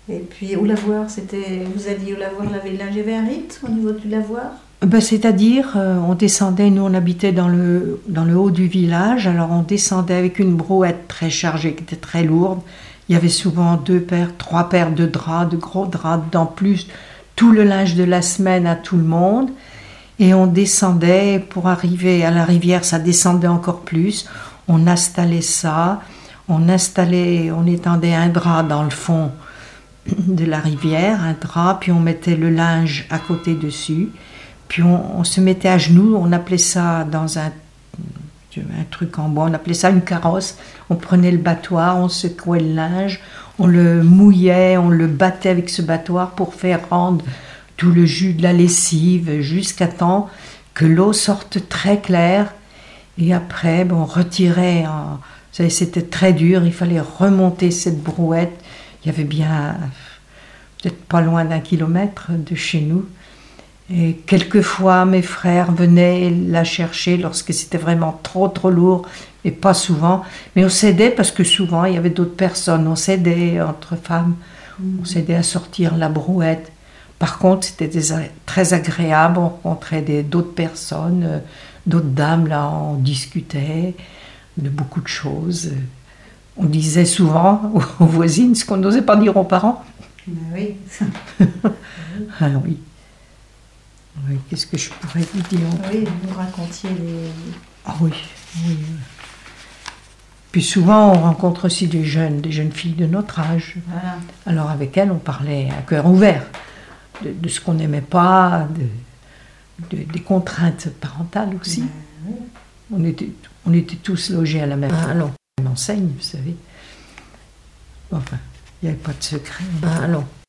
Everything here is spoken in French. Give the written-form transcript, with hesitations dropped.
Et puis au lavoir, vous alliez au lavoir laver le linge, il y avait un rite au niveau du lavoir? C'est-à-dire, on descendait, nous on habitait dans le haut du village, alors on descendait avec une brouette très chargée, qui était très lourde. Il y avait souvent 3 paires de draps, de gros draps, dedans plus tout le linge de la semaine à tout le monde. Et on descendait, pour arriver à la rivière, ça descendait encore plus. On installait ça, on étendait un drap dans le fond de la rivière, un drap, puis on mettait le linge à côté dessus. Puis on se mettait à genoux, on appelait ça dans un truc en bois, on appelait ça une carrosse. On prenait le battoir, on secouait le linge, on le mouillait, on le battait avec ce battoir pour faire rendre tout le jus de la lessive jusqu'à temps que l'eau sorte très claire. Et après, on retirait, c'était très dur, il fallait remonter cette brouette. Il y avait bien, peut-être pas loin d'1 kilomètre de chez nous. Et quelquefois, mes frères venaient la chercher lorsque c'était vraiment trop lourd, et pas souvent. Mais on s'aidait parce que souvent, il y avait d'autres personnes. On s'aidait entre femmes, on s'aidait à sortir la brouette. Par contre, c'était très agréable, on rencontrait d'autres personnes, d'autres dames, là, on discutait de beaucoup de choses. On disait souvent aux voisines ce qu'on n'osait pas dire aux parents. Oui. Ah oui. Oui, qu'est-ce que je pourrais vous dire? Oui, vous racontiez les... Ah oui, oui. Puis souvent, on rencontre aussi des jeunes filles de notre âge. Voilà. Alors avec elles, on parlait à cœur ouvert de ce qu'on n'aimait pas, des contraintes parentales aussi. Oui. On était tous logés à la même enseigne, vous savez. Enfin, il n'y avait pas de secret.